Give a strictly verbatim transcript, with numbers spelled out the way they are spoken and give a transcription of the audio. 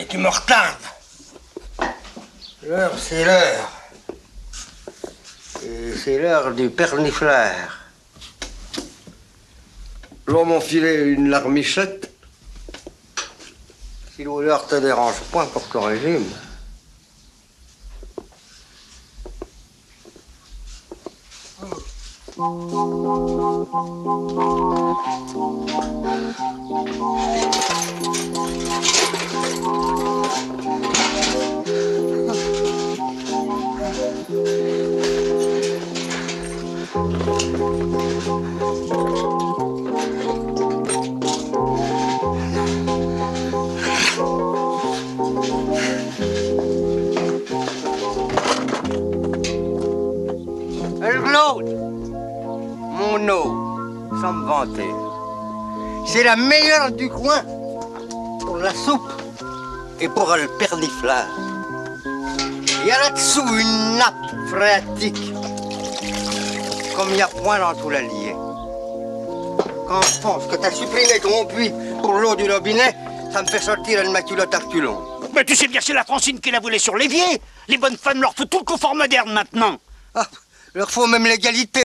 Et tu me retardes. L'heure, c'est l'heure. Et c'est l'heure du perniflaire. L'homme enfilé une larmichette. Si l'odeur te dérange point pour ton régime. Claude, mon eau, sans me vanter, c'est la meilleure du coin pour la soupe et pour le perniflard. Il y a là-dessous une nappe phréatique, comme il y a point dans tout l'Allier. Quand je pense que t'as supprimé ton puits pour l'eau du robinet, ça me fait sortir une maculotte à reculons. Mais tu sais bien, c'est la Francine qui l'a volé sur l'évier. Les bonnes femmes leur font tout le confort moderne maintenant. Ah, leur faut même l'égalité.